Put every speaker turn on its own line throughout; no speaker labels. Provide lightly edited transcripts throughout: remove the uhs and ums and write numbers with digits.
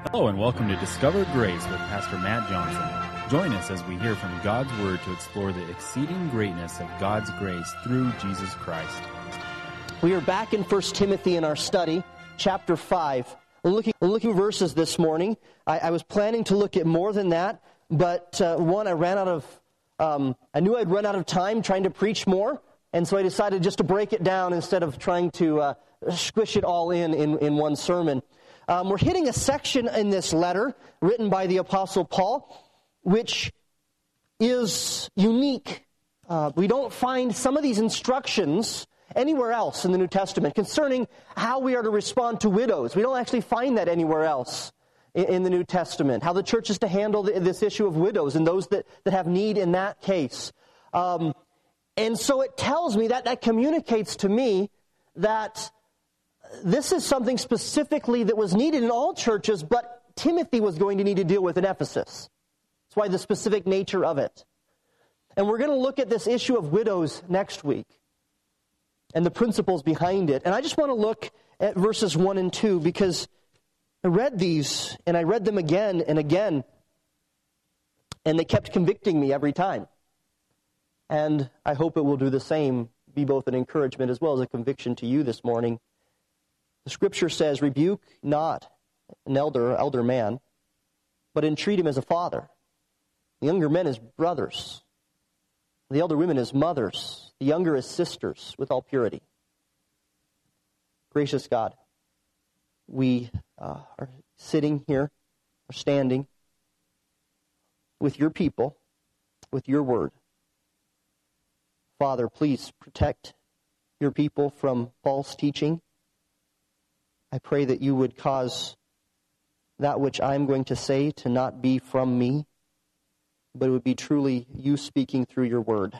Hello and welcome to Discover Grace with Pastor Matt Johnson. Join us as we hear from God's Word to explore the exceeding greatness of God's grace through Jesus Christ.
We are back in 1 Timothy in our study, chapter 5. We're looking at verses this morning. I was planning to look at more than that, but I knew I'd run out of time trying to preach more, and so I decided just to break it down instead of trying to squish it all in one sermon. We're hitting a section in this letter written by the Apostle Paul, which is unique. We don't find some of these instructions anywhere else in the New Testament concerning how we are to respond to widows. We don't actually find that anywhere else in the New Testament, how the church is to handle this issue of widows and those that have need in that case. And so it tells me that communicates to me that this is something specifically that was needed in all churches, but Timothy was going to need to deal with in Ephesus. That's why the specific nature of it. And we're going to look at this issue of widows next week and the principles behind it. And I just want to look at verses 1 and 2 because I read these and I read them again and again, and they kept convicting me every time. And I hope it will do the same, be both an encouragement as well as a conviction to you this morning. The Scripture says, rebuke not an elder man, but entreat him as a father. The younger men as brothers. The elder women as mothers. The younger as sisters, with all purity. Gracious God, we are sitting here, or standing, with your people, with your word. Father, please protect your people from false teaching. I pray that you would cause that which I'm going to say to not be from me, but it would be truly you speaking through your word.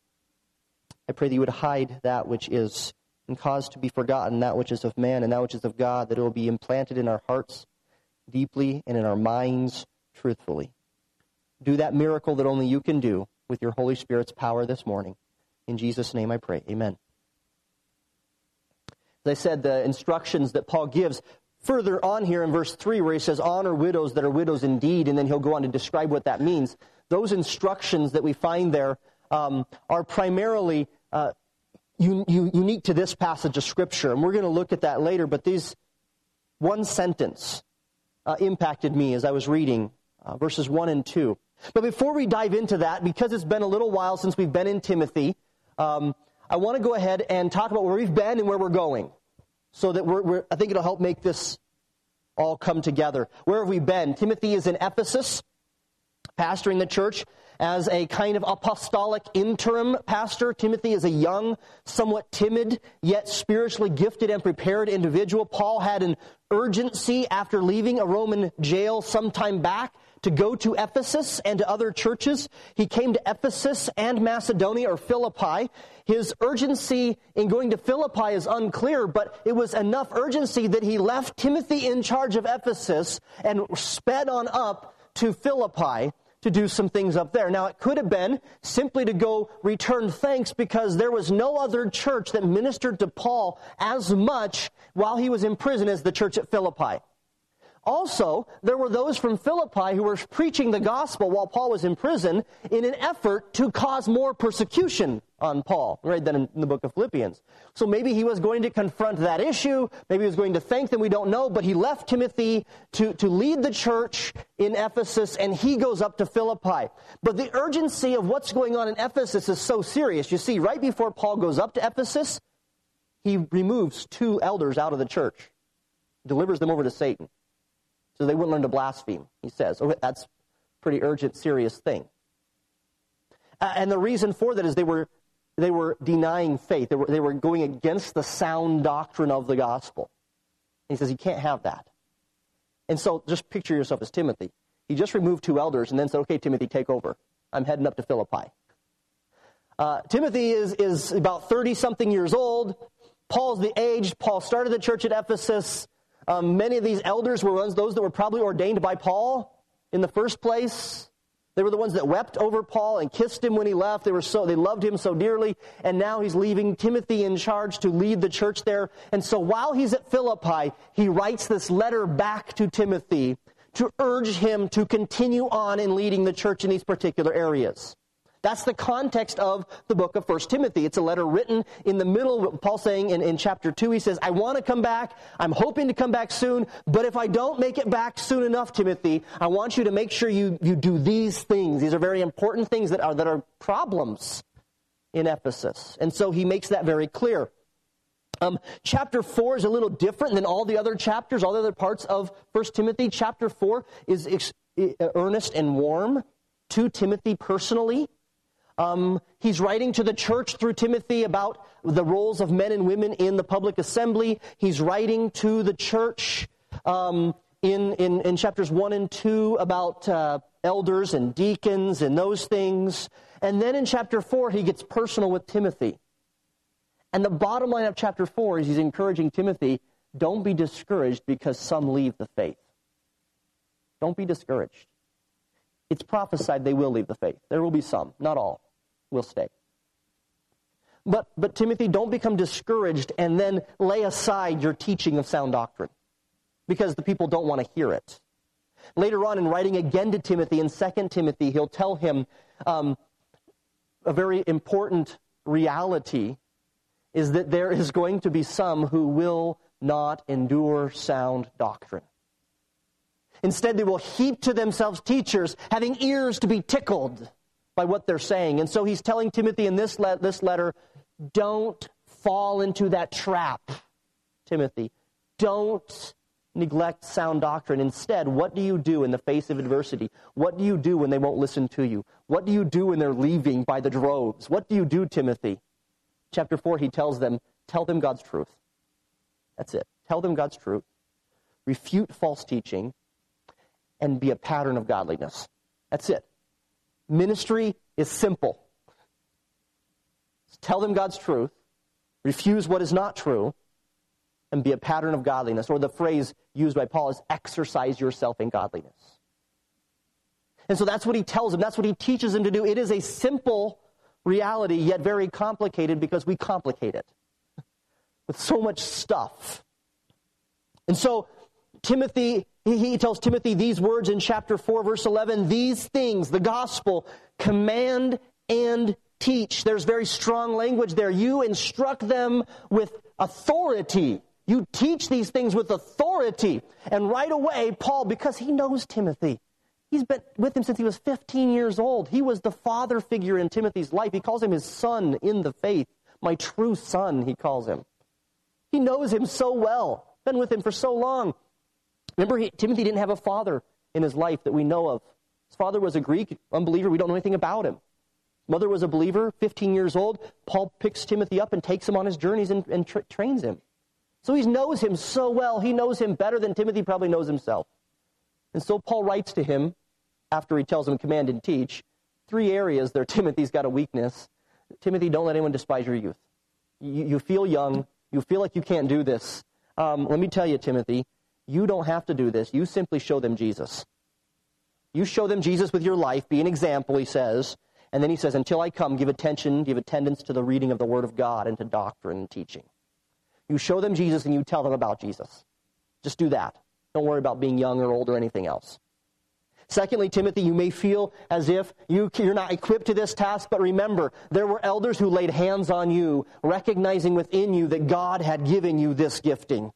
I pray that you would hide that which is and cause to be forgotten that which is of man and that which is of God, that it will be implanted in our hearts deeply and in our minds truthfully. Do that miracle that only you can do with your Holy Spirit's power this morning. In Jesus' name I pray. Amen. As I said, the instructions that Paul gives further on here in verse 3 where he says, honor widows that are widows indeed, and then he'll go on to describe what that means. Those instructions that we find there are primarily unique to this passage of Scripture, and we're going to look at that later, but these one sentence impacted me as I was reading verses 1 and 2. But before we dive into that, because it's been a little while since we've been in Timothy, I want to go ahead and talk about where we've been and where we're going, so that I think it'll help make this all come together. Where have we been? Timothy is in Ephesus, pastoring the church as a kind of apostolic interim pastor. Timothy is a young, somewhat timid, yet spiritually gifted and prepared individual. Paul had an urgency after leaving a Roman jail some time back to go to Ephesus and to other churches. He came to Ephesus and Macedonia, or Philippi. His urgency in going to Philippi is unclear, but it was enough urgency that he left Timothy in charge of Ephesus and sped on up to Philippi to do some things up there. Now, it could have been simply to go return thanks because there was no other church that ministered to Paul as much while he was in prison as the church at Philippi. Also, there were those from Philippi who were preaching the gospel while Paul was in prison in an effort to cause more persecution on Paul. We read that in the book of Philippians. So maybe he was going to confront that issue. Maybe he was going to thank them. We don't know. But he left Timothy to lead the church in Ephesus, and he goes up to Philippi. But the urgency of what's going on in Ephesus is so serious. You see, right before Paul goes up to Ephesus, he removes 2 elders out of the church, delivers them over to Satan, so they wouldn't learn to blaspheme, he says. Oh, that's a pretty urgent, serious thing. And the reason for that is they were denying faith. They were going against the sound doctrine of the gospel. And he says, you can't have that. And so just picture yourself as Timothy. He just removed 2 elders and then said, okay, Timothy, take over. I'm heading up to Philippi. Timothy is about 30-something years old. Paul's the age. Paul started the church at Ephesus. Many of these elders were those that were probably ordained by Paul in the first place. They were the ones that wept over Paul and kissed him when he left. They loved him so dearly, and now he's leaving Timothy in charge to lead the church there. And so while he's at Philippi, he writes this letter back to Timothy to urge him to continue on in leading the church in these particular areas. That's the context of the book of 1 Timothy. It's a letter written in the middle, Paul saying in chapter 2, he says, I want to come back, I'm hoping to come back soon, but if I don't make it back soon enough, Timothy, I want you to make sure you do these things. These are very important things that are problems in Ephesus. And so he makes that very clear. Chapter 4 is a little different than all the other chapters, all the other parts of 1 Timothy. Chapter 4 is earnest and warm to Timothy personally. He's writing to the church through Timothy about the roles of men and women in the public assembly. He's writing to the church in chapters 1 and 2 about elders and deacons and those things. And then in chapter 4, he gets personal with Timothy. And the bottom line of chapter 4 is he's encouraging Timothy, don't be discouraged because some leave the faith. Don't be discouraged. It's prophesied they will leave the faith. There will be some, not all, will stay. But Timothy, don't become discouraged and then lay aside your teaching of sound doctrine because the people don't want to hear it. Later on in writing again to Timothy in 2 Timothy, he'll tell him a very important reality is that there is going to be some who will not endure sound doctrine. Instead, they will heap to themselves teachers, having ears to be tickled by what they're saying. And so he's telling Timothy in this letter, don't fall into that trap, Timothy. Don't neglect sound doctrine. Instead, what do you do in the face of adversity? What do you do when they won't listen to you? What do you do when they're leaving by the droves? What do you do, Timothy? Chapter 4, he tells them, tell them God's truth. That's it. Tell them God's truth. Refute false teaching. And be a pattern of godliness. That's it. Ministry is simple. Tell them God's truth. Refuse what is not true. And be a pattern of godliness. Or the phrase used by Paul is exercise yourself in godliness. And so that's what he tells them. That's what he teaches them to do. It is a simple reality, yet very complicated because we complicate it with so much stuff. And so Timothy, he tells Timothy these words in chapter 4, verse 11, these things, the gospel, command and teach. There's very strong language there. You instruct them with authority. You teach these things with authority. And right away, Paul, because he knows Timothy, he's been with him since he was 15 years old. He was the father figure in Timothy's life. He calls him his son in the faith. My true son, he calls him. He knows him so well. Been with him for so long. Remember, Timothy didn't have a father in his life that we know of. His father was a Greek unbeliever. We don't know anything about him. His mother was a believer, 15 years old. Paul picks Timothy up and takes him on his journeys and trains him. So he knows him so well. He knows him better than Timothy probably knows himself. And so Paul writes to him, after he tells him command and teach, 3 areas there Timothy's got a weakness. Timothy, don't let anyone despise your youth. You feel young. You feel like you can't do this. Let me tell you, Timothy, you don't have to do this. You simply show them Jesus. You show them Jesus with your life. Be an example, he says. And then he says, until I come, give attendance to the reading of the Word of God and to doctrine and teaching. You show them Jesus and you tell them about Jesus. Just do that. Don't worry about being young or old or anything else. Secondly, Timothy, you may feel as if you're not equipped to this task, but remember, there were elders who laid hands on you, recognizing within you that God had given you this gifting.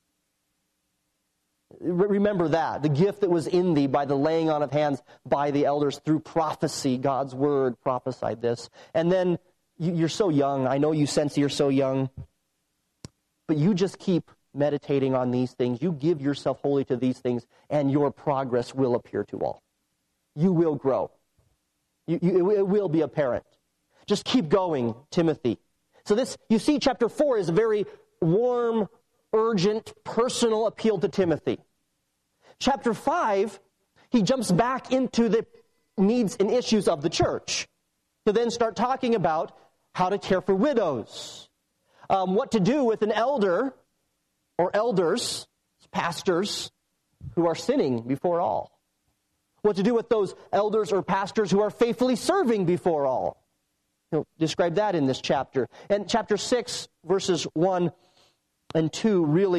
Remember that, the gift that was in thee by the laying on of hands by the elders through prophecy. God's word prophesied this. And then you're so young. I know you sense you're so young. But you just keep meditating on these things. You give yourself wholly to these things, and your progress will appear to all. You will grow. It will be apparent. Just keep going, Timothy. So this, you see, chapter 4 is a very warm, urgent, personal appeal to Timothy. Chapter 5, he jumps back into the needs and issues of the church to then start talking about how to care for widows, what to do with an elder or elders, pastors, who are sinning before all, what to do with those elders or pastors who are faithfully serving before all. He'll describe that in this chapter. And chapter 6, verses 1 and 2 really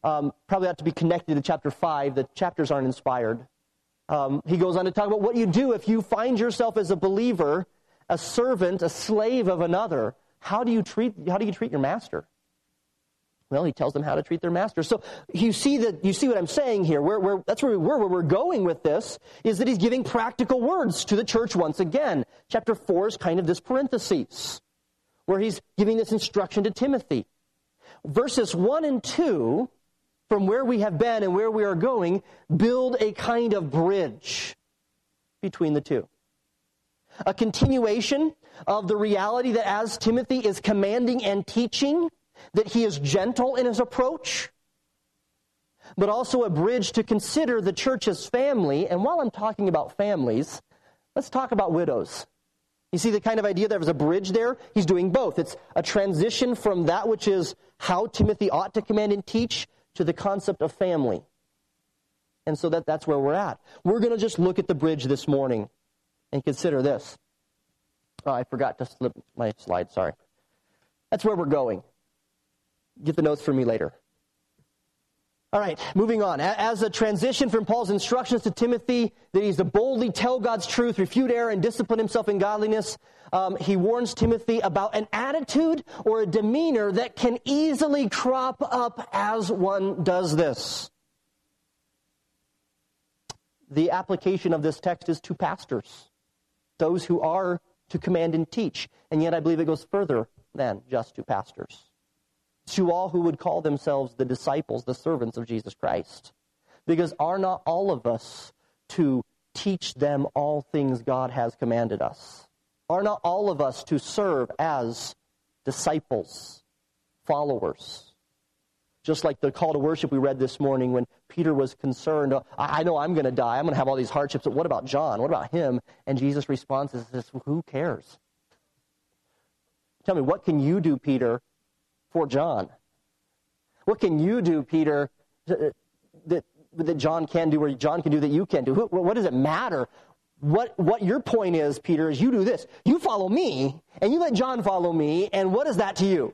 probably ought to be connected to chapter 5. The chapters aren't inspired. He goes on to talk about what you do if you find yourself as a believer, a servant, a slave of another. How do you treat your master? Well, he tells them how to treat their master. So you see what I'm saying here. That's where we're going with this, is that he's giving practical words to the church once again. Chapter 4 is kind of this parenthesis, where he's giving this instruction to Timothy. Verses 1 and 2, from where we have been and where we are going, build a kind of bridge between the two. A continuation of the reality that as Timothy is commanding and teaching, that he is gentle in his approach, but also a bridge to consider the church's family. And while I'm talking about families, let's talk about widows. You see the kind of idea, there was a bridge there? He's doing both. It's a transition from that which is how Timothy ought to command and teach to the concept of family. And so that's where we're at. We're going to just look at the bridge this morning and consider this. Oh, I forgot to slip my slide, sorry. That's where we're going. Get the notes for me later. All right, moving on. As a transition from Paul's instructions to Timothy, that he's to boldly tell God's truth, refute error, and discipline himself in godliness, he warns Timothy about an attitude or a demeanor that can easily crop up as one does this. The application of this text is to pastors, those who are to command and teach. And yet I believe it goes further than just to pastors. To all who would call themselves the disciples, the servants of Jesus Christ. Because are not all of us to teach them all things God has commanded us? Are not all of us to serve as disciples, followers? Just like the call to worship we read this morning when Peter was concerned, I know I'm going to die, I'm going to have all these hardships, but what about John? What about him? And Jesus' response is this, who cares? Tell me, what can you do, Peter, for John? What can you do, Peter, that John can do or John can do that you can do? What does it matter? What your point is, Peter, is you do this. You follow me, and you let John follow me, and what is that to you?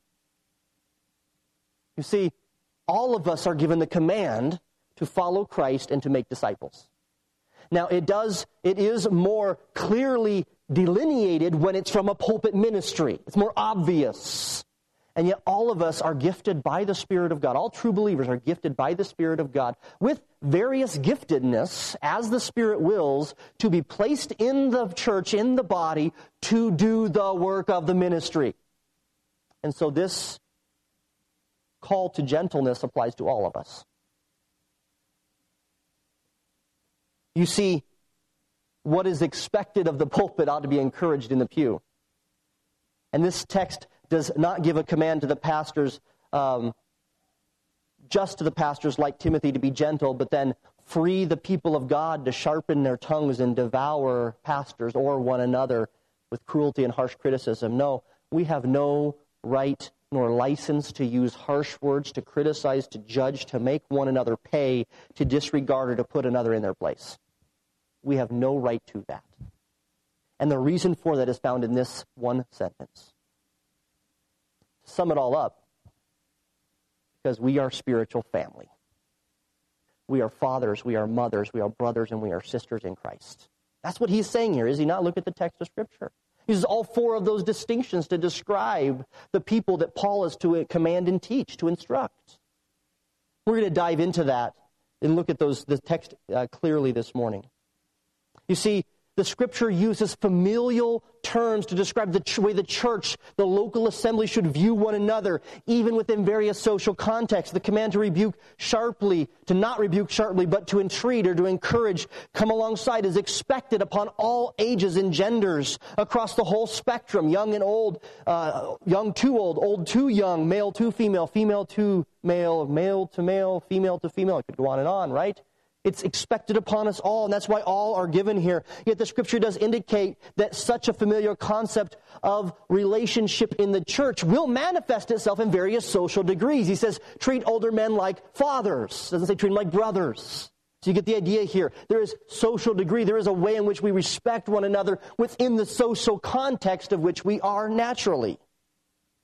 You see, all of us are given the command to follow Christ and to make disciples. Now, it is more clearly delineated when it's from a pulpit ministry. It's more obvious. And yet all of us are gifted by the Spirit of God. All true believers are gifted by the Spirit of God with various giftedness as the Spirit wills to be placed in the church, in the body, to do the work of the ministry. And so this call to gentleness applies to all of us. You see, what is expected of the pulpit ought to be encouraged in the pew. And this text does not give a command to the pastors, just to the pastors like Timothy to be gentle, but then free the people of God to sharpen their tongues and devour pastors or one another with cruelty and harsh criticism. No, we have no right nor license to use harsh words, to criticize, to judge, to make one another pay, to disregard, or to put another in their place. We have no right to that. And the reason for that is found in this one sentence. To sum it all up, because we are spiritual family. We are fathers, we are mothers, we are brothers, and we are sisters in Christ. That's what he's saying here, is he not? Look at the text of Scripture. He uses all four of those distinctions to describe the people that Paul is to command and teach, to instruct. We're going to dive into that and look at the text clearly this morning. You see, the Scripture uses familial terms to describe the way the church, the local assembly, should view one another, even within various social contexts. The command to rebuke sharply, to not rebuke sharply, but to entreat or to encourage, come alongside, is expected upon all ages and genders across the whole spectrum, young and old, young to old to young, male to female, female to male, male to male, female to female. It could go on, right? It's expected upon us all, and that's why all are given here. Yet the Scripture does indicate that such a familiar concept of relationship in the church will manifest itself in various social degrees. He says, treat older men like fathers. It doesn't say treat them like brothers. So you get the idea here. There is social degree. There is a way in which we respect one another within the social context of which we are naturally.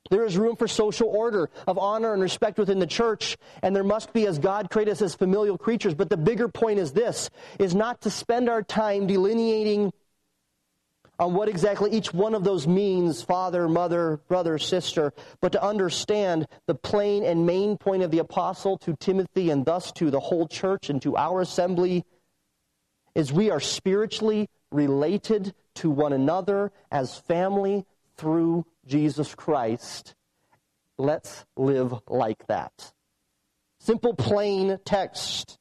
There is room for social order, of honor and respect within the church, and there must be, as God created us as familial creatures. But the bigger point is this, is not to spend our time delineating on what exactly each one of those means, father, mother, brother, sister, but to understand the plain and main point of the apostle to Timothy and thus to the whole church and to our assembly is we are spiritually related to one another as family through Jesus Christ. Let's live like that. Simple, plain text.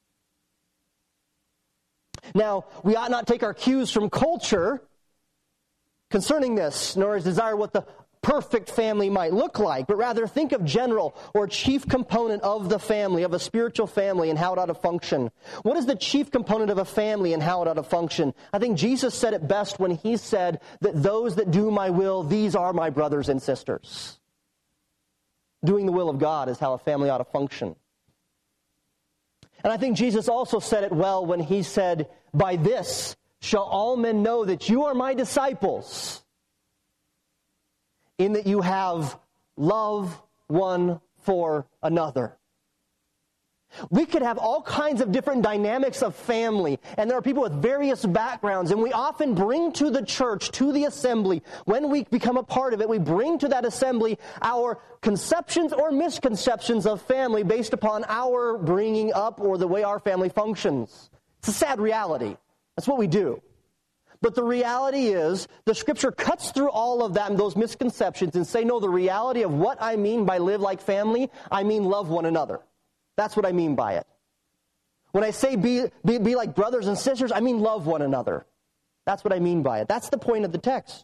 Now, we ought not take our cues from culture concerning this, nor desire what the perfect family might look like, but rather think of general or chief component of the family, of a spiritual family, and how it ought to function. What is the chief component of a family and how it ought to function? I think Jesus said it best when he said that those that do my will, these are my brothers and sisters. Doing the will of God is how a family ought to function. And I think Jesus also said it well when he said, by this shall all men know that you are my disciples, in that you have love one for another. We could have all kinds of different dynamics of family, and there are people with various backgrounds, and we often bring to the church, to the assembly, when we become a part of it, we bring to that assembly our conceptions or misconceptions of family based upon our bringing up or the way our family functions. It's a sad reality. That's what we do. But the reality is, the Scripture cuts through all of that and those misconceptions and say, no, the reality of what I mean by live like family, I mean love one another. That's what I mean by it. When I say be like brothers and sisters, I mean love one another. That's what I mean by it. That's the point of the text.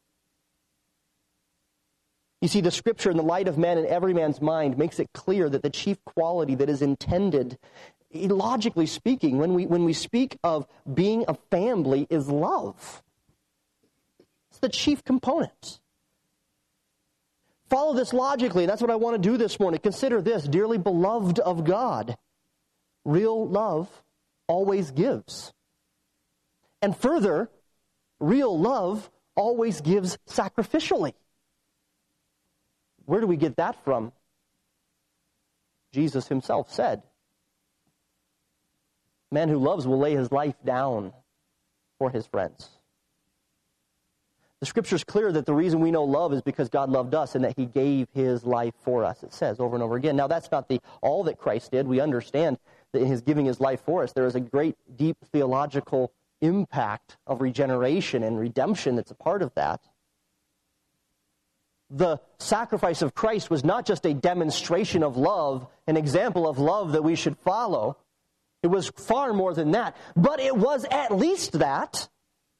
You see, the Scripture in the light of man and every man's mind makes it clear that the chief quality that is intended, logically speaking, when we speak of being a family, is love. It's the chief component. Follow this logically. That's what I want to do this morning. Consider this, dearly beloved of God. Real love always gives. And further, real love always gives sacrificially. Where do we get that from? Jesus himself said, "Man who loves will lay his life down for his friends." The Scripture is clear that the reason we know love is because God loved us and that he gave his life for us. It says over and over again. Now, that's not all that Christ did. We understand that in his giving his life for us, there is a great, deep theological impact of regeneration and redemption that's a part of that. The sacrifice of Christ was not just a demonstration of love, an example of love that we should follow. It was far more than that. But it was at least that.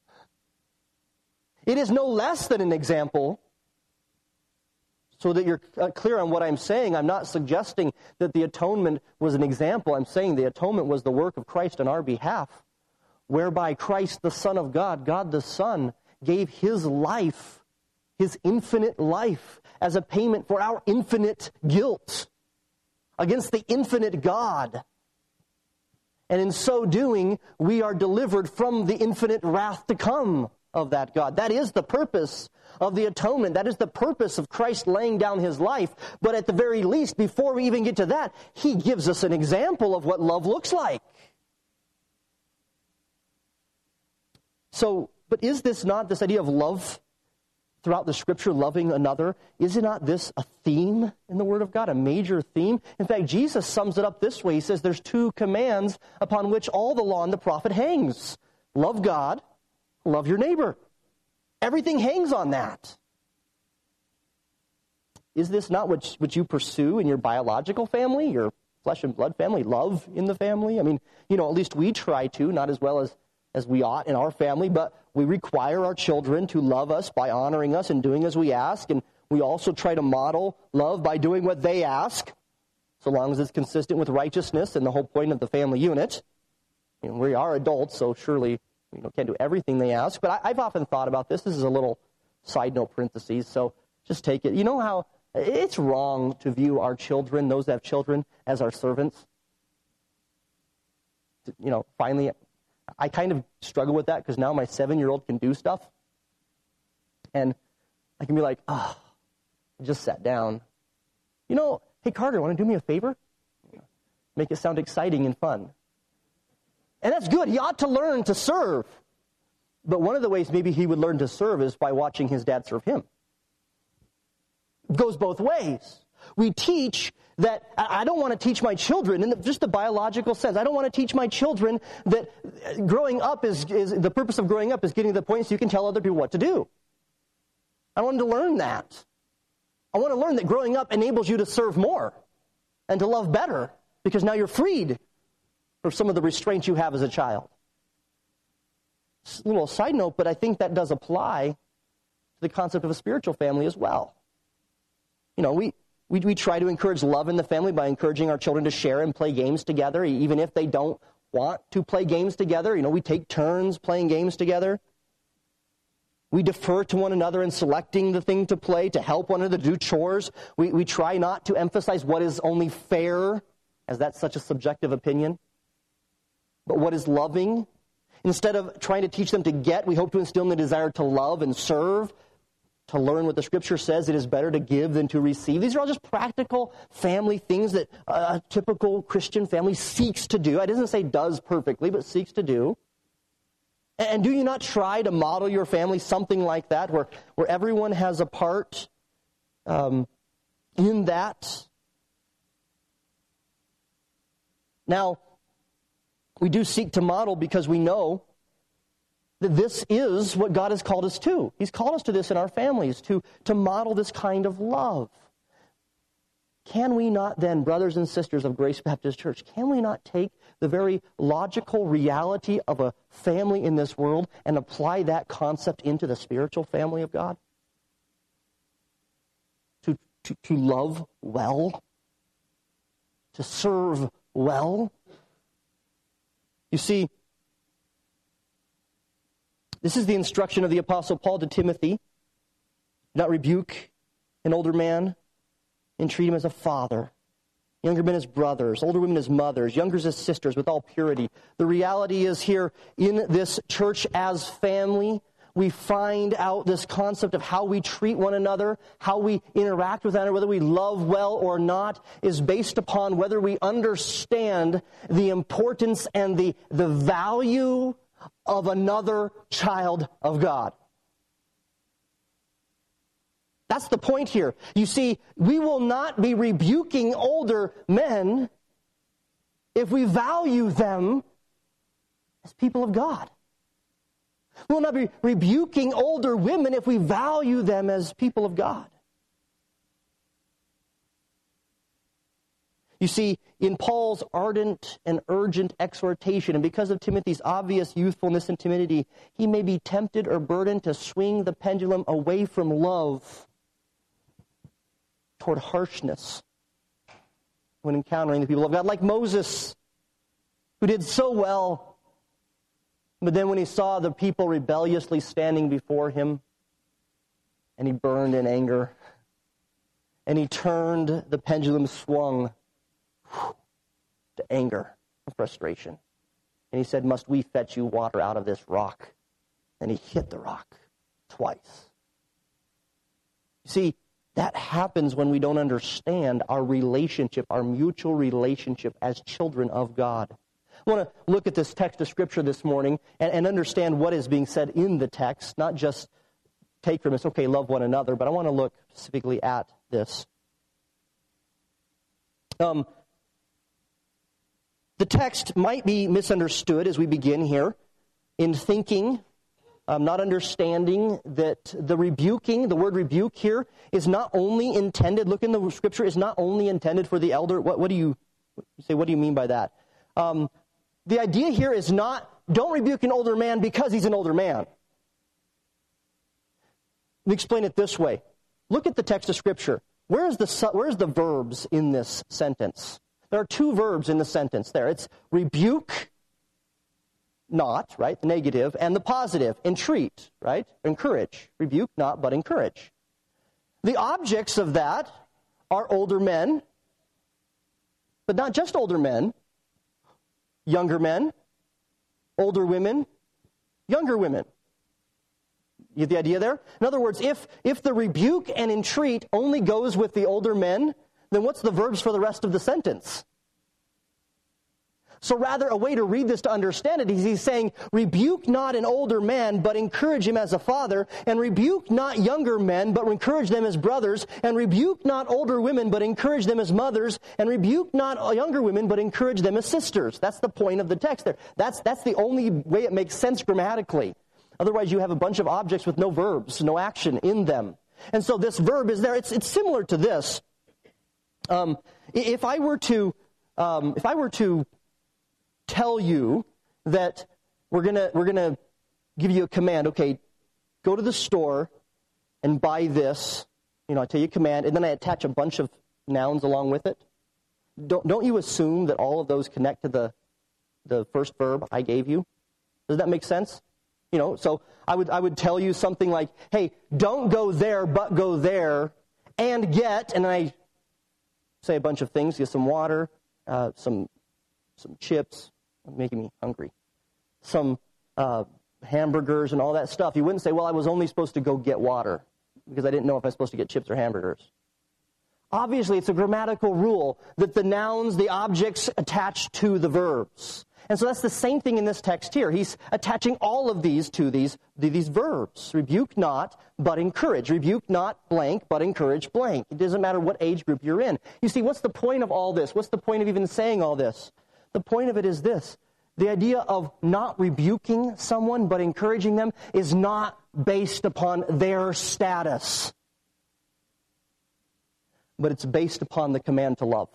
It is no less than an example. So that you're clear on what I'm saying, I'm not suggesting that the atonement was an example. I'm saying the atonement was the work of Christ on our behalf, whereby Christ, the Son of God, God the Son, gave his life, his infinite life, as a payment for our infinite guilt against the infinite God. And in so doing, we are delivered from the infinite wrath to come of that God. That is the purpose of the atonement. That is the purpose of Christ laying down his life. But at the very least, before we even get to that, he gives us an example of what love looks like. So, but is this not this idea of love throughout the Scripture, loving another? Is it not this a theme in the Word of God, a major theme? In fact, Jesus sums it up this way. He says there's two commands upon which all the law and the prophet hangs. Love God, love your neighbor. Everything hangs on that. Is this not what you pursue in your biological family, your flesh and blood family, love in the family? I mean, at least we try to, not as well as we ought in our family, but we require our children to love us by honoring us and doing as we ask, and we also try to model love by doing what they ask, so long as it's consistent with righteousness and the whole point of the family unit. We are adults, so surely can't do everything they ask. But I've often thought about this. This is a little side note parentheses, so just take it. You know how it's wrong to view our children, those that have children, as our servants? Finally, I kind of struggle with that because now my 7-year-old can do stuff. And I can be like, just sat down. Hey, Carter, want to do me a favor? Make it sound exciting and fun. And that's good. He ought to learn to serve. But one of the ways maybe he would learn to serve is by watching his dad serve him. It goes both ways. We teach that, I don't want to teach my children, in just the biological sense, I don't want to teach my children that growing up is the purpose of growing up is getting to the point so you can tell other people what to do. I want them to learn that. I want to learn that growing up enables you to serve more and to love better because now you're freed from some of the restraints you have as a child. Just a little side note, but I think that does apply to the concept of a spiritual family as well. We try to encourage love in the family by encouraging our children to share and play games together, even if they don't want to play games together. We take turns playing games together. We defer to one another in selecting the thing to play, to help one another do chores. We try not to emphasize what is only fair, as that's such a subjective opinion, but what is loving. Instead of trying to teach them to get, we hope to instill in the desire to love and serve, to learn what the Scripture says it is better to give than to receive. These are all just practical family things that a typical Christian family seeks to do. It doesn't say does perfectly, but seeks to do. And do you not try to model your family something like that, where everyone has a part in that? Now, we do seek to model because we know that this is what God has called us to. He's called us to this in our families, to model this kind of love. Can we not then, brothers and sisters of Grace Baptist Church, can we not take the very logical reality of a family in this world and apply that concept into the spiritual family of God? To love well? To serve well? You see, this is the instruction of the Apostle Paul to Timothy. Do not rebuke an older man, and treat him as a father. Younger men as brothers, older women as mothers, youngers as sisters, with all purity. The reality is here in this church as family, we find out this concept of how we treat one another, how we interact with one another, whether we love well or not, is based upon whether we understand the importance and the value of another child of God. That's the point here. You see, we will not be rebuking older men if we value them as people of God. We will not be rebuking older women if we value them as people of God. You see, in Paul's ardent and urgent exhortation, and because of Timothy's obvious youthfulness and timidity, he may be tempted or burdened to swing the pendulum away from love toward harshness when encountering the people of God, like Moses, who did so well, but then when he saw the people rebelliously standing before him, and he burned in anger, and he turned, the pendulum swung to anger and frustration. And he said, "Must we fetch you water out of this rock?" And he hit the rock twice. You see, that happens when we don't understand our relationship, our mutual relationship as children of God. I want to look at this text of Scripture this morning and understand what is being said in the text, not just take from us, okay, love one another, but I want to look specifically at this. The text might be misunderstood as we begin here in thinking, not understanding that the word rebuke here is not only intended, look in the Scripture, is not only intended for the elder. What do you say? What do you mean by that? The idea here is not, don't rebuke an older man because he's an older man. Let me explain it this way. Look at the text of Scripture. Where's the verbs in this sentence? There are two verbs in the sentence there. It's rebuke, not, right, the negative, and the positive, entreat, right, encourage. Rebuke, not, but encourage. The objects of that are older men, but not just older men, younger men, older women, younger women. You get the idea there? In other words, if the rebuke and entreat only goes with the older men, then what's the verbs for the rest of the sentence? So rather, a way to read this to understand it is he's saying, rebuke not an older man, but encourage him as a father, and rebuke not younger men, but encourage them as brothers, and rebuke not older women, but encourage them as mothers, and rebuke not younger women, but encourage them as sisters. That's the point of the text there. That's the only way it makes sense grammatically. Otherwise, you have a bunch of objects with no verbs, no action in them. And so this verb is there. It's similar to this. If I were to tell you that we're gonna give you a command. Okay, go to the store and buy this. I tell you a command, and then I attach a bunch of nouns along with it. Don't you assume that all of those connect to the first verb I gave you? Does that make sense? So I would tell you something like, "Hey, don't go there, but go there, and get." And I say a bunch of things. Get some water, some chips. Making me hungry. Some hamburgers and all that stuff. You wouldn't say, well, I was only supposed to go get water because I didn't know if I was supposed to get chips or hamburgers. Obviously, it's a grammatical rule that the nouns, the objects, attach to the verbs. And so that's the same thing in this text here. He's attaching all of these to these verbs. Rebuke not, but encourage. Rebuke not blank, but encourage blank. It doesn't matter what age group you're in. You see, what's the point of all this? What's the point of even saying all this? The point of it is this. The idea of not rebuking someone but encouraging them is not based upon their status, but it's based upon the command to love.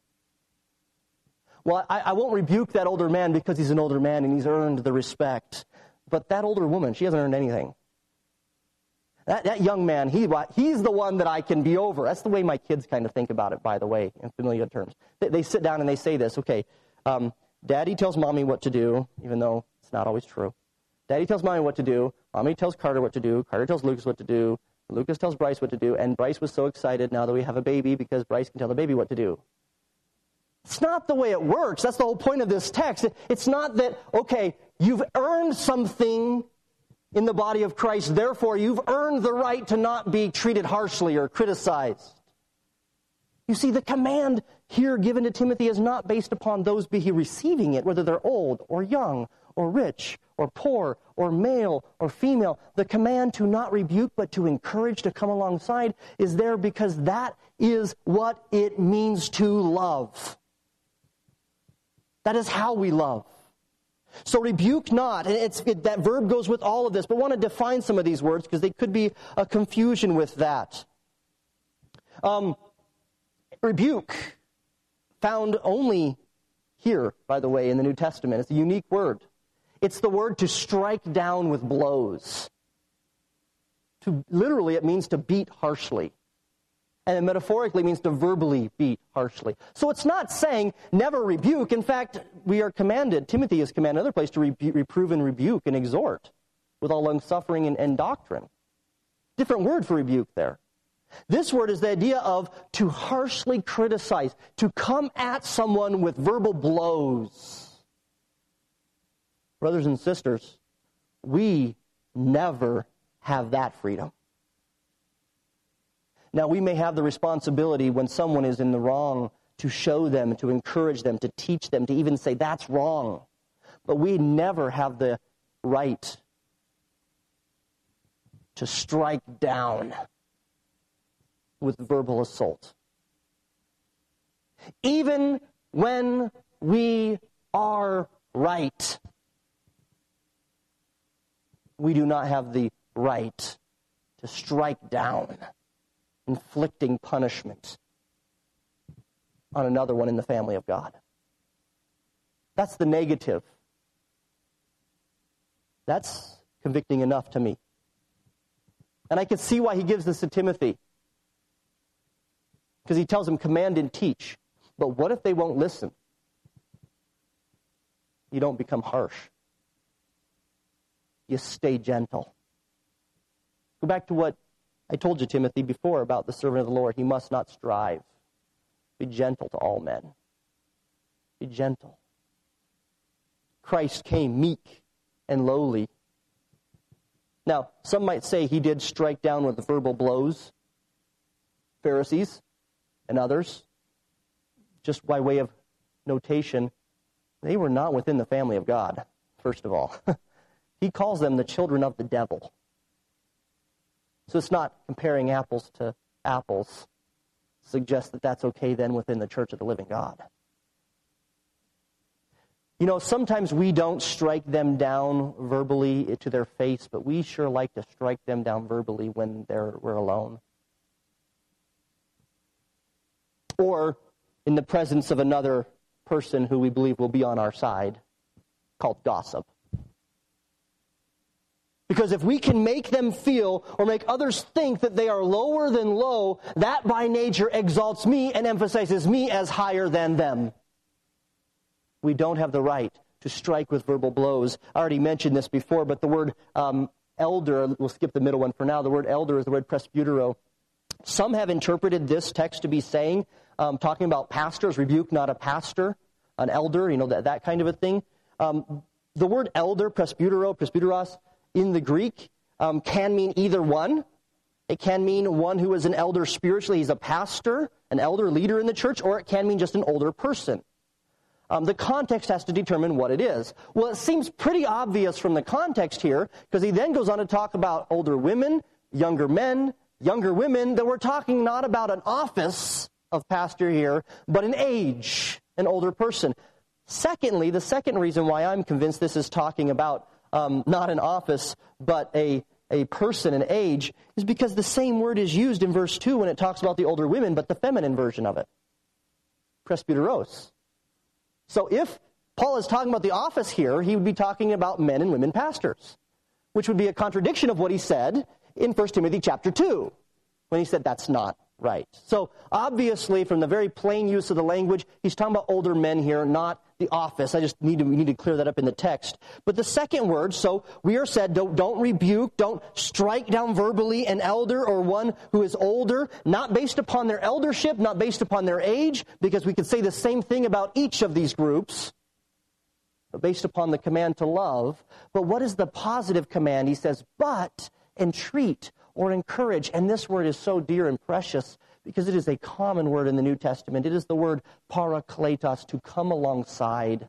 Well, I won't rebuke that older man because he's an older man and he's earned the respect. But that older woman, she hasn't earned anything. That young man, he's the one that I can be over. That's the way my kids kind of think about it, by the way, in familiar terms. They sit down and they say this, okay, Daddy tells Mommy what to do, even though it's not always true. Daddy tells Mommy what to do. Mommy tells Carter what to do. Carter tells Lucas what to do. Lucas tells Bryce what to do. And Bryce was so excited now that we have a baby because Bryce can tell the baby what to do. It's not the way it works. That's the whole point of this text. It's not that, okay, you've earned something in the body of Christ, therefore you've earned the right to not be treated harshly or criticized. You see, the command here given to Timothy is not based upon those receiving it, whether they're old or young or rich or poor or male or female. The command to not rebuke but to encourage, to come alongside, is there because that is what it means to love. That is how we love. So rebuke not, and that verb goes with all of this, but I want to define some of these words because they could be a confusion with that. Rebuke, found only here, by the way, in the New Testament. It's a unique word. It's the word to strike down with blows. Literally, it means to beat harshly. And it metaphorically means to verbally beat harshly. So it's not saying never rebuke. In fact, we are commanded, Timothy is commanded in another place to reprove and rebuke and exhort with all long-suffering and doctrine. Different word for rebuke there. This word is the idea of to harshly criticize, to come at someone with verbal blows. Brothers and sisters, we never have that freedom. Now, we may have the responsibility when someone is in the wrong to show them, to encourage them, to teach them, to even say, that's wrong. But we never have the right to strike down with verbal assault. Even when we are right, we do not have the right to strike down, inflicting punishment on another one in the family of God. That's the negative. That's convicting enough to me. And I can see why he gives this to Timothy. Because he tells him, command and teach. But what if they won't listen? You don't become harsh. You stay gentle. Go back to what I told you, Timothy, before about the servant of the Lord. He must not strive. Be gentle to all men. Be gentle. Christ came meek and lowly. Now, some might say he did strike down with verbal blows Pharisees and others. Just by way of notation, they were not within the family of God, first of all. He calls them the children of the devil. So it's not comparing apples to apples. Suggests that that's okay then within the church of the living God. You know, sometimes we don't strike them down verbally to their face, but we sure like to strike them down verbally when we're alone. Or in the presence of another person who we believe will be on our side, called gossip. Because if we can make them feel or make others think that they are lower than low, that by nature exalts me and emphasizes me as higher than them. We don't have the right to strike with verbal blows. I already mentioned this before, but the word elder, we'll skip the middle one for now. The word elder is the word presbytero. Some have interpreted this text to be saying, talking about pastors, rebuke not a pastor, an elder, that kind of a thing. The word elder, presbyteros, in the Greek, can mean either one. It can mean one who is an elder spiritually. He's a pastor, an elder leader in the church, or it can mean just an older person. The context has to determine what it is. Well, it seems pretty obvious from the context here, because he then goes on to talk about older women, younger men, younger women, that we're talking not about an office of pastor here, but an age, an older person. Secondly, the second reason why I'm convinced this is talking about not an office, but a person, an age, is because the same word is used in verse 2 when it talks about the older women, but the feminine version of it. Presbyteros. So if Paul is talking about the office here, he would be talking about men and women pastors, which would be a contradiction of what he said in 1 Timothy chapter 2, when he said that's not right. So obviously, from the very plain use of the language, he's talking about older men here, not the office. We need to clear that up in the text. But the second word, so we are said, don't rebuke, don't strike down verbally an elder or one who is older, not based upon their eldership, not based upon their age, because we could say the same thing about each of these groups, but based upon the command to love. But what is the positive command? He says, but entreat or encourage. And this word is so dear and precious because it is a common word in the New Testament. It is the word parakletos, to come alongside,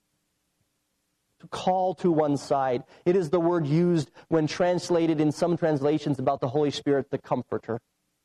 to call to one side. It is the word used when translated in some translations about the Holy Spirit, the Comforter,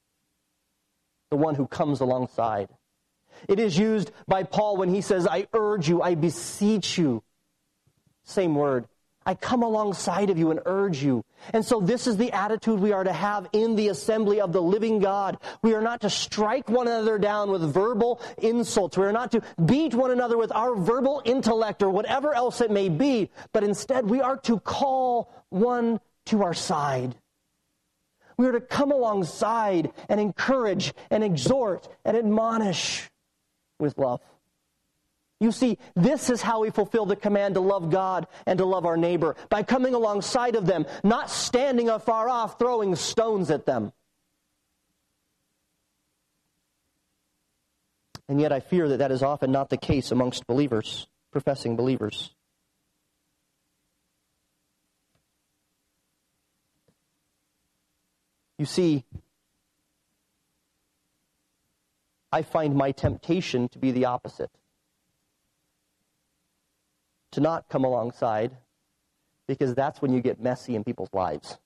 the one who comes alongside. It is used by Paul when he says, I urge you, I beseech you. Same word. I come alongside of you and urge you. And so this is the attitude we are to have in the assembly of the living God. We are not to strike one another down with verbal insults. We are not to beat one another with our verbal intellect or whatever else it may be. But instead, we are to call one to our side. We are to come alongside and encourage and exhort and admonish with love. You see, this is how we fulfill the command to love God and to love our neighbor, by coming alongside of them, not standing afar off throwing stones at them. And yet I fear that that is often not the case amongst believers, professing believers. You see, I find my temptation to be the opposite. To not come alongside, because that's when you get messy in people's lives.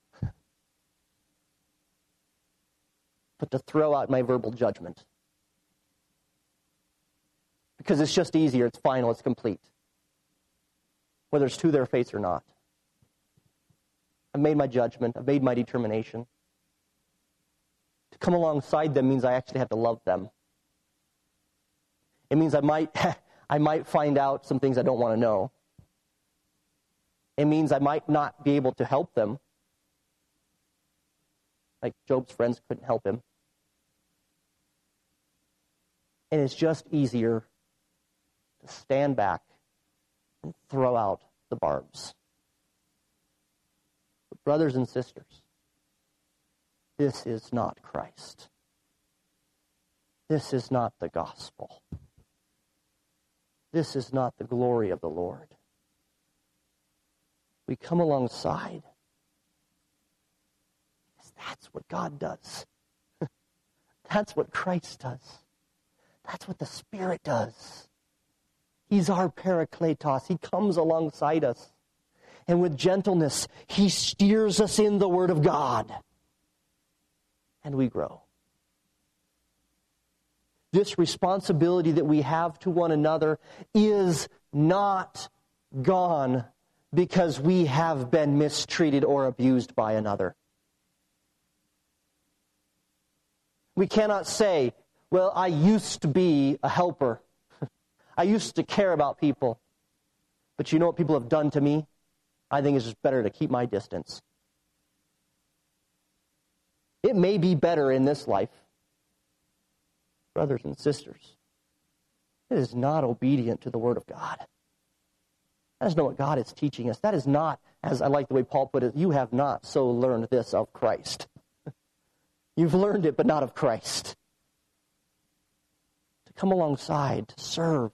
But to throw out my verbal judgment. Because it's just easier, it's final, it's complete. Whether it's to their face or not. I've made my judgment, I've made my determination. To come alongside them means I actually have to love them. It means I might find out some things I don't want to know. It means I might not be able to help them. Like Job's friends couldn't help him. And it's just easier to stand back and throw out the barbs. But brothers and sisters, this is not Christ. This is not the gospel. This is not the glory of the Lord. We come alongside that's what God does. That's what Christ does. That's what the Spirit does. He's our Parakletos. He comes alongside us. And with gentleness, He steers us in the Word of God. And we grow. This responsibility that we have to one another is not gone because we have been mistreated or abused by another. We cannot say, well, I used to be a helper. I used to care about people. But you know what people have done to me? I think it's just better to keep my distance. It may be better in this life. Brothers and sisters, it is not obedient to the Word of God. That is not what God is teaching us. That is not, as I like the way Paul put it, you have not so learned this of Christ. You've learned it, but not of Christ. To come alongside, to serve.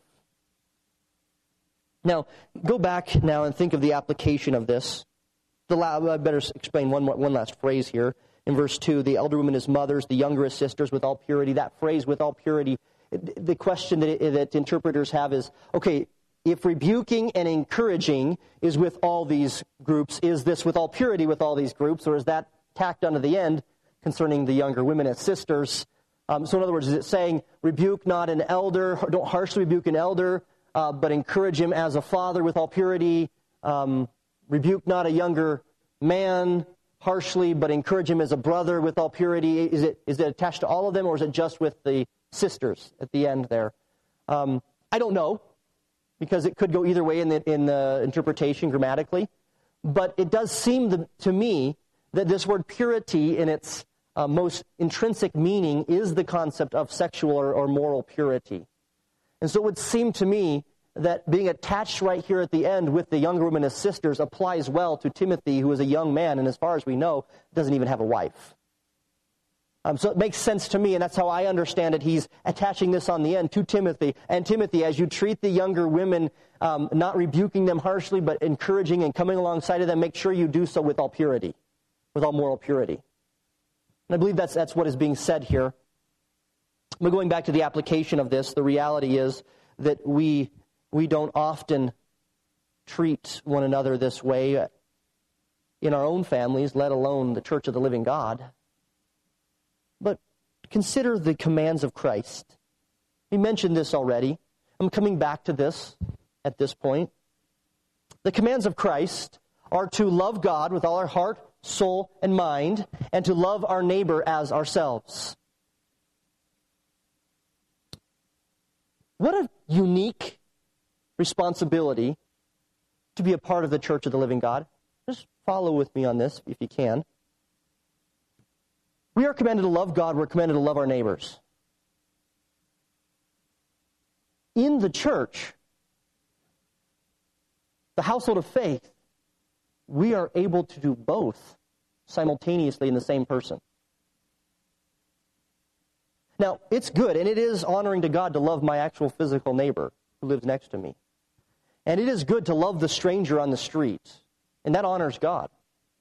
Now, go back now and think of the application of this. I better explain one last phrase here. In verse 2, the elder women as mothers, the younger as sisters with all purity. That phrase, with all purity, the question that interpreters have is, okay, if rebuking and encouraging is with all these groups, is this with all purity with all these groups, or is that tacked onto the end concerning the younger women as sisters? So in other words, is it saying, rebuke not an elder, don't harshly rebuke an elder, but encourage him as a father with all purity? Rebuke not a younger man harshly, but encourage him as a brother with all purity. Is it attached to all of them, or is it just with the sisters at the end there? I don't know, because it could go either way in the interpretation grammatically. But it does seem to me that this word purity in its most intrinsic meaning is the concept of sexual or moral purity. And so it would seem to me that being attached right here at the end with the younger women as sisters applies well to Timothy, who is a young man, and as far as we know, doesn't even have a wife. So it makes sense to me, and that's how I understand it. He's attaching this on the end to Timothy. And Timothy, as you treat the younger women, not rebuking them harshly, but encouraging and coming alongside of them, make sure you do so with all purity, with all moral purity. And I believe that's what is being said here. But going back to the application of this, the reality is that we don't often treat one another this way in our own families, let alone the Church of the Living God. But consider the commands of Christ. We mentioned this already. I'm coming back to this at this point. The commands of Christ are to love God with all our heart, soul, and mind, and to love our neighbor as ourselves. What a unique responsibility to be a part of the Church of the Living God. Just follow with me on this if you can. We are commanded to love God. We're commanded to love our neighbors. In the church, the household of faith, we are able to do both simultaneously in the same person. Now, it's good, and it is honoring to God to love my actual physical neighbor who lives next to me. And it is good to love the stranger on the street, and that honors God.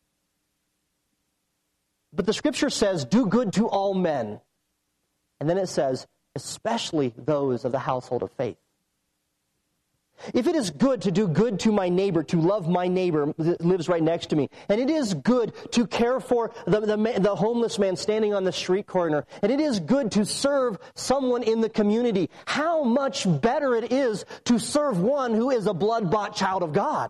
But the Scripture says, do good to all men. And then it says, especially those of the household of faith. If it is good to do good to my neighbor, to love my neighbor that lives right next to me, and it is good to care for the homeless man standing on the street corner, and it is good to serve someone in the community, how much better it is to serve one who is a blood-bought child of God.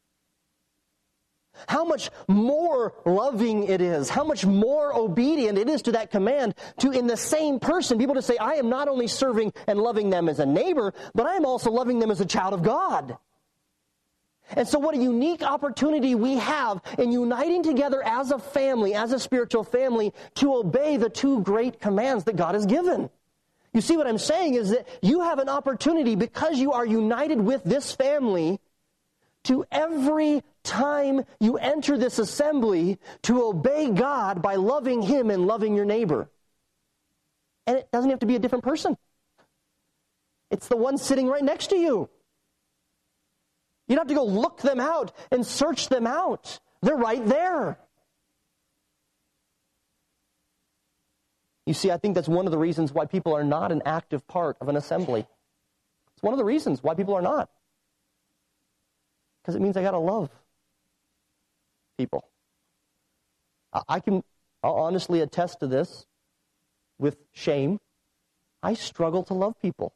How much more loving it is, how much more obedient it is to that command to, in the same person, people to say, I am not only serving and loving them as a neighbor, but I am also loving them as a child of God. And so what a unique opportunity we have in uniting together as a family, as a spiritual family, to obey the two great commands that God has given. You see what I'm saying is that you have an opportunity, because you are united with this family, to every time you enter this assembly, to obey God by loving Him and loving your neighbor. And it doesn't have to be a different person. It's the one sitting right next to you. You don't have to go look them out and search them out. They're right there. You see, I think that's one of the reasons why people are not an active part of an assembly. It's one of the reasons why people are not. Because it means I got to love people. I'll honestly attest to this with shame. I struggle to love people.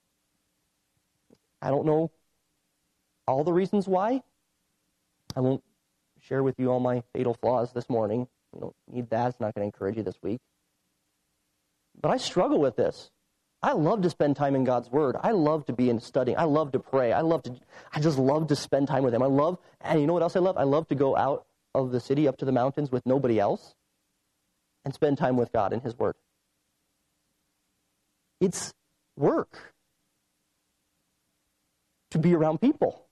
I don't know all the reasons why. I won't share with you all my fatal flaws this morning. You don't need that. It's not going to encourage you this week. But I struggle with this. I love to spend time in God's Word. I love to be in studying. I love to pray. I just love to spend time with Him. And you know what else I love? I love to go out of the city up to the mountains with nobody else and spend time with God and His Word. It's work to be around people.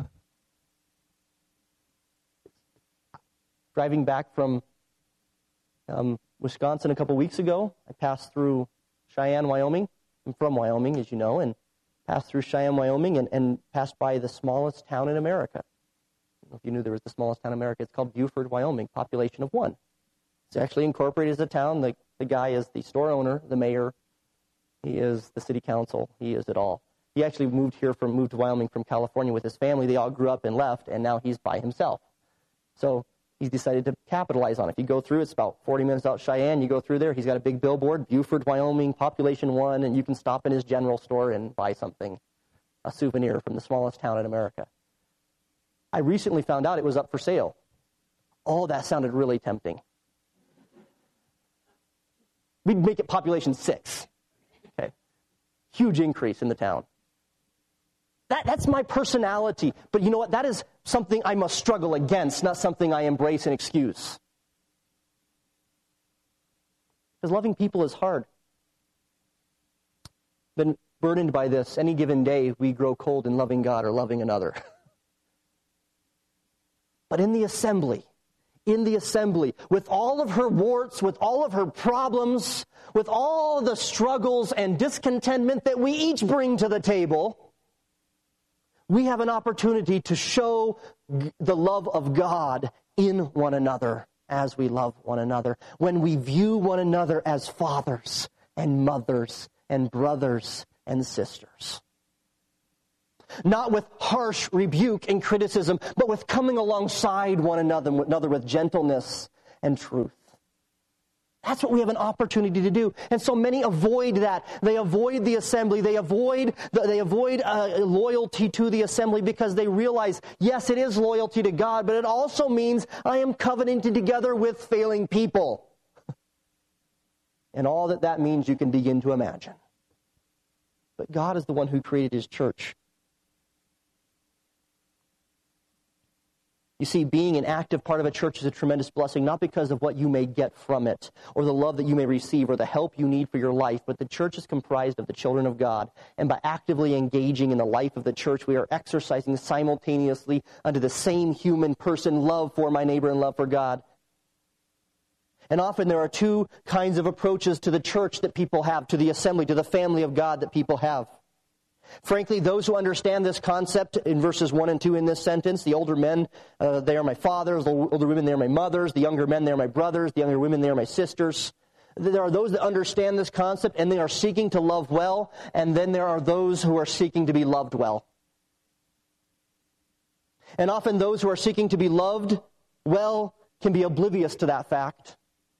Driving back from Wisconsin a couple weeks ago, I passed through Cheyenne, Wyoming. I'm from Wyoming, as you know, and passed through Cheyenne, Wyoming, and passed by the smallest town in America. I don't know if you knew there was the smallest town in America. It's called Buford, Wyoming, population of 1. It's actually incorporated as a town. The guy is the store owner, the mayor. He is the city council. He is it all. He actually moved to Wyoming from California with his family. They all grew up and left, and now he's by himself. So he's decided to capitalize on it. If you go through, it's about 40 minutes out Cheyenne. You go through there, he's got a big billboard, Buford, Wyoming, population 1, and you can stop in his general store and buy something, a souvenir from the smallest town in America. I recently found out it was up for sale. Oh, that sounded really tempting. We'd make it population 6. Okay. Huge increase in the town. That's my personality. But you know what? That is something I must struggle against, not something I embrace and excuse. Because loving people is hard. Been burdened by this. Any given day, we grow cold in loving God or loving another. But in the assembly, with all of her warts, with all of her problems, with all the struggles and discontentment that we each bring to the table, we have an opportunity to show the love of God in one another as we love one another. When we view one another as fathers and mothers and brothers and sisters. Not with harsh rebuke and criticism, but with coming alongside one another with gentleness and truth. That's what we have an opportunity to do. And so many avoid that. They avoid the assembly. They avoid loyalty to the assembly because they realize, yes, it is loyalty to God, but it also means I am covenanted together with failing people. And all that means you can begin to imagine. But God is the one who created His church. You see, being an active part of a church is a tremendous blessing, not because of what you may get from it, or the love that you may receive, or the help you need for your life, but the church is comprised of the children of God. And by actively engaging in the life of the church, we are exercising simultaneously unto the same human person, love for my neighbor and love for God. And often there are two kinds of approaches to the church that people have, to the assembly, to the family of God that people have. Frankly, those who understand this concept in verses 1 and 2 in this sentence, the older men, they are my fathers, the older women, they are my mothers, the younger men, they are my brothers, the younger women, they are my sisters. There are those that understand this concept and they are seeking to love well, and then there are those who are seeking to be loved well. And often those who are seeking to be loved well can be oblivious to that fact.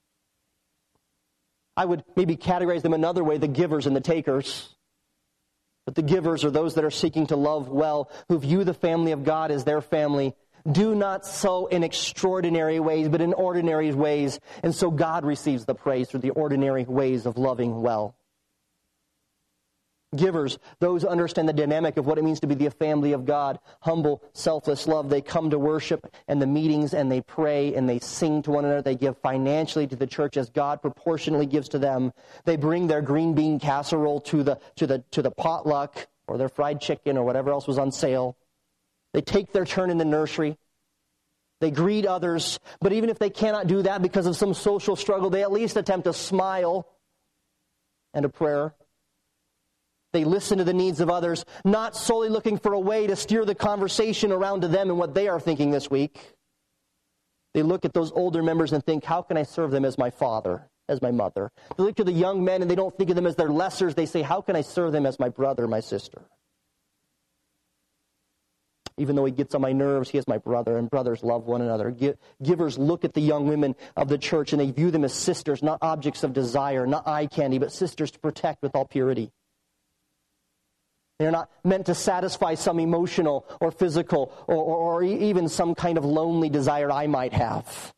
I would maybe categorize them another way, the givers and the takers. But the givers are those that are seeking to love well, who view the family of God as their family, do not so in extraordinary ways, but in ordinary ways. And so God receives the praise through the ordinary ways of loving well. Givers, those who understand the dynamic of what it means to be the family of God, humble, selfless love. They come to worship and the meetings and they pray and they sing to one another. They give financially to the church as God proportionally gives to them. They bring their green bean casserole to the potluck or their fried chicken or whatever else was on sale. They take their turn in the nursery. They greet others, but even if they cannot do that because of some social struggle, they at least attempt a smile and a prayer. They listen to the needs of others, not solely looking for a way to steer the conversation around to them and what they are thinking this week. They look at those older members and think, how can I serve them as my father as my mother. They look to the young men and they don't think of them as their lessers. They say, how can I serve them as my brother, my sister? Even though he gets on my nerves, he is my brother, and brothers love one another. Givers look at the young women of the church and they view them as sisters, not objects of desire, not eye candy, but sisters to protect with all purity. They're not meant to satisfy some emotional or physical or even some kind of lonely desire I might have.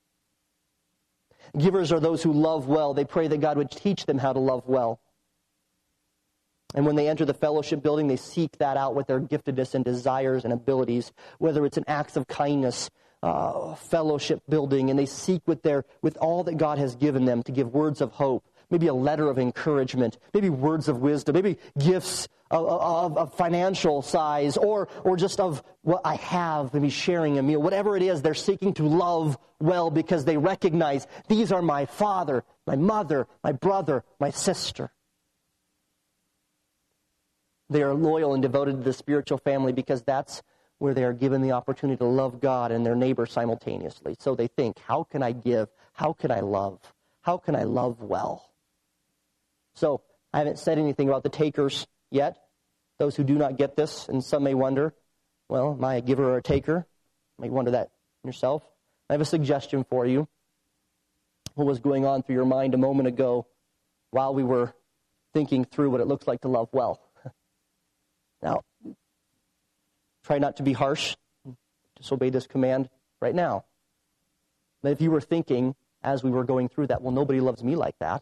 Givers are those who love well. They pray that God would teach them how to love well. And when they enter the fellowship building, they seek that out with their giftedness and desires and abilities, whether it's an act of kindness, fellowship building, and they seek with all that God has given them to give words of hope, maybe a letter of encouragement, maybe words of wisdom, maybe gifts of financial size, or just of what I have, maybe sharing a meal. Whatever it is, they're seeking to love well because they recognize these are my father, my mother, my brother, my sister. They are loyal and devoted to the spiritual family because that's where they are given the opportunity to love God and their neighbor simultaneously. So they think, how can I give? How can I love? How can I love well? So I haven't said anything about the takers yet. Those who do not get this, and some may wonder, well, am I a giver or a taker? You may wonder that yourself. I have a suggestion for you. What was going on through your mind a moment ago while we were thinking through what it looks like to love well? Now, try not to be harsh. Disobey this command right now. But if you were thinking, as we were going through that, well, nobody loves me like that,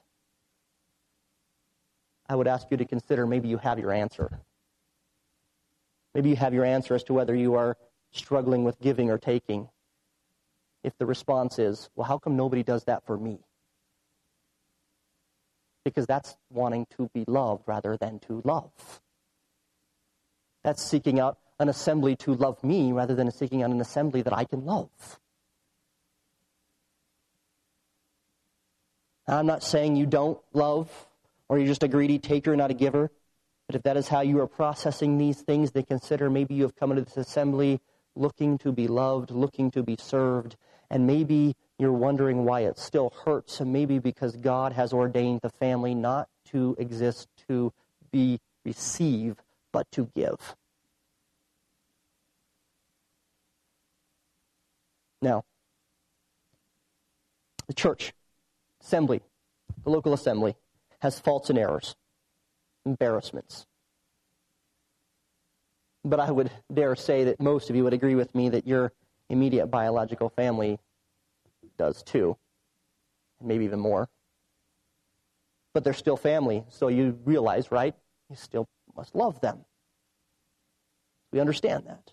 I would ask you to consider maybe you have your answer. Maybe you have your answer as to whether you are struggling with giving or taking. If the response is, well, how come nobody does that for me? Because that's wanting to be loved rather than to love. That's seeking out an assembly to love me rather than seeking out an assembly that I can love. Now, I'm not saying you don't love or you're just a greedy taker, not a giver. But if that is how you are processing these things, then consider maybe you have come into this assembly looking to be loved, looking to be served, and maybe you're wondering why it still hurts, and maybe because God has ordained the family not to exist to be receive, but to give. Now, the church, assembly, the local assembly, has faults and errors, embarrassments. But I would dare say that most of you would agree with me that your immediate biological family does too, and maybe even more. But they're still family, so you realize, right? You still must love them. We understand that.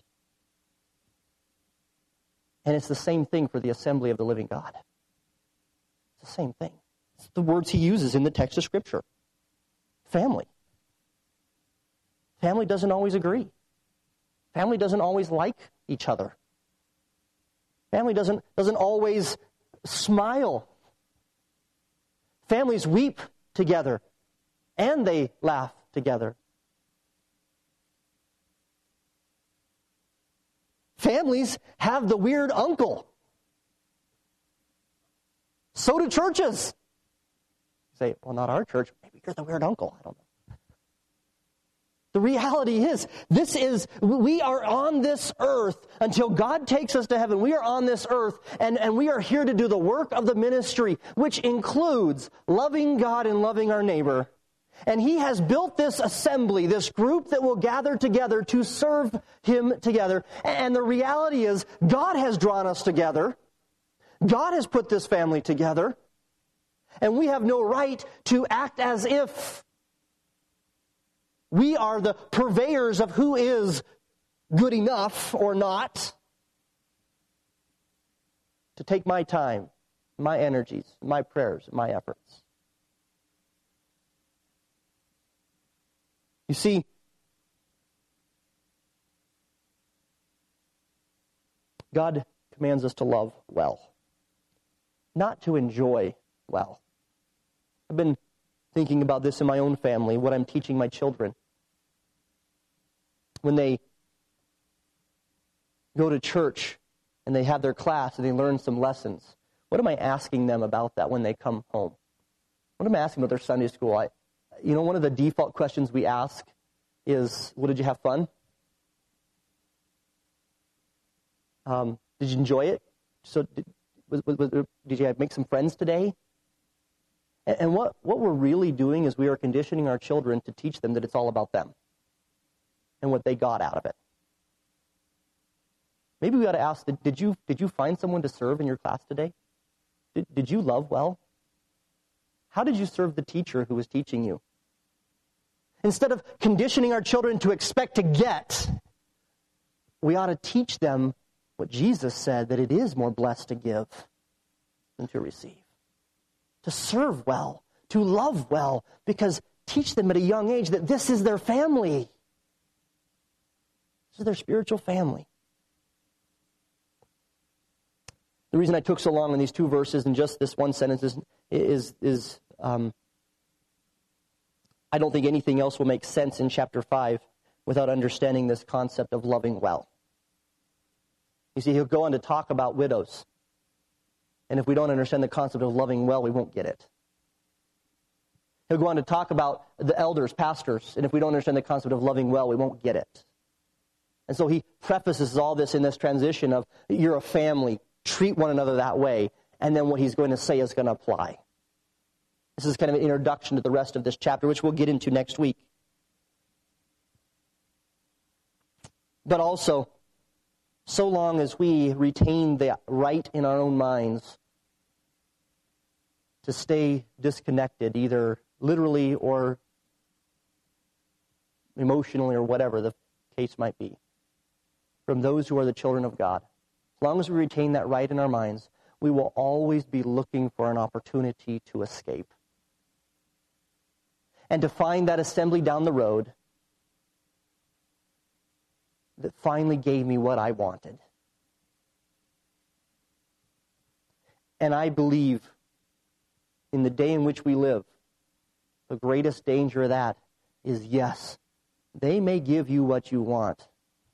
And it's the same thing for the assembly of the living God. It's the same thing. It's the words he uses in the text of Scripture. Family. Family doesn't always agree. Family doesn't always like each other. Family doesn't always smile. Families weep together, and they laugh together. Families have the weird uncle. So do churches. You say, well, not our church. Maybe you're the weird uncle. I don't know. The reality is, we are on this earth until God takes us to heaven. We are on this earth, and we are here to do the work of the ministry, which includes loving God and loving our neighbor. And he has built this assembly, this group that will gather together to serve him together. And the reality is, God has drawn us together. God has put this family together. And we have no right to act as if we are the purveyors of who is good enough or not. To take my time, my energies, my prayers, my efforts. You see, God commands us to love well, not to enjoy well. I've been thinking about this in my own family, what I'm teaching my children. When they go to church and they have their class and they learn some lessons, what am I asking them about that when they come home? What I'm asking about their Sunday school, one of the default questions we ask is, well, did you have fun? Did you enjoy it? So did you make some friends today? And what we're really doing is we are conditioning our children to teach them that it's all about them and what they got out of it. Maybe we ought to ask, did you find someone to serve in your class today? Did you love well? How did you serve the teacher who was teaching you? Instead of conditioning our children to expect to get, we ought to teach them what Jesus said, that it is more blessed to give than to receive. To serve well, to love well, because teach them at a young age that this is their family. This is their spiritual family. The reason I took so long on these two verses and just this one sentence is I don't think anything else will make sense in chapter 5 without understanding this concept of loving well. You see, he'll go on to talk about widows. And if we don't understand the concept of loving well, we won't get it. He'll go on to talk about the elders, pastors. And if we don't understand the concept of loving well, we won't get it. And so he prefaces all this in this transition of, you're a family, treat one another that way. And then what he's going to say is going to apply. This is kind of an introduction to the rest of this chapter, which we'll get into next week. But also, so long as we retain the right in our own minds to stay disconnected, either literally or emotionally or whatever the case might be, from those who are the children of God, as long as we retain that right in our minds, we will always be looking for an opportunity to escape. And to find that assembly down the road that finally gave me what I wanted. And I believe in the day in which we live, the greatest danger of that is, yes, they may give you what you want,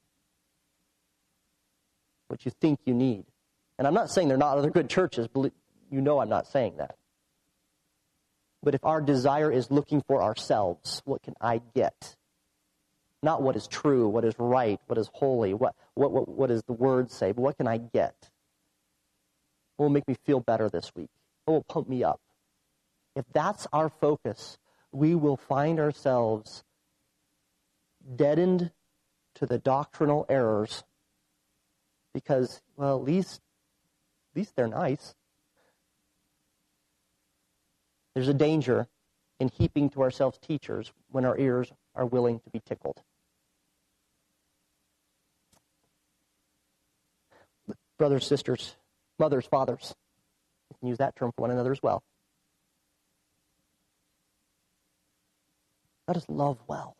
what you think you need. And I'm not saying they're not other good churches. You know I'm not saying that. But if our desire is looking for ourselves, what can I get? Not what is true, what is right, what is holy, what does the Word say, but what can I get? What will make me feel better this week? What will pump me up? If that's our focus, we will find ourselves deadened to the doctrinal errors because, well, at least they're nice. There's a danger in heaping to ourselves teachers when our ears are willing to be tickled. Brothers, sisters, mothers, fathers, we can use that term for one another as well. Let us love well.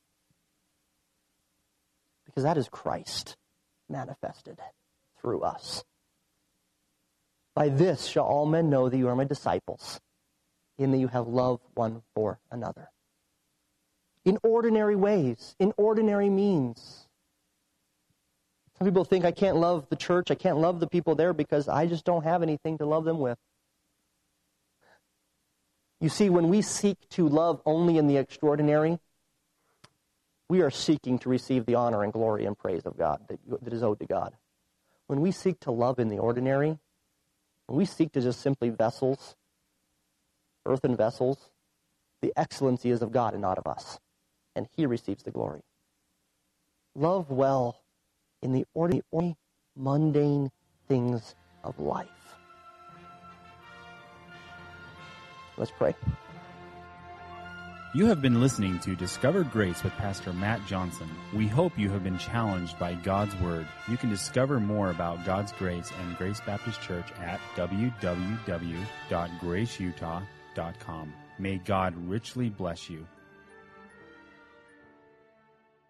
Because that is Christ manifested through us. By this shall all men know that you are my disciples, in that you have love one for another. In ordinary ways, in ordinary means. Some people think I can't love the church, I can't love the people there because I just don't have anything to love them with. You see, when we seek to love only in the extraordinary, we are seeking to receive the honor and glory and praise of God that is owed to God. When we seek to love in the ordinary, when we seek to just simply vessels, earthen vessels, the excellency is of God and not of us. And He receives the glory. Love well in the ordinary, mundane things of life. Let's pray.
You have been listening to Discover Grace with Pastor Matt Johnson. We hope you have been challenged by God's Word. You can discover more about God's grace and Grace Baptist Church at www.graceutah.com. May God richly bless you.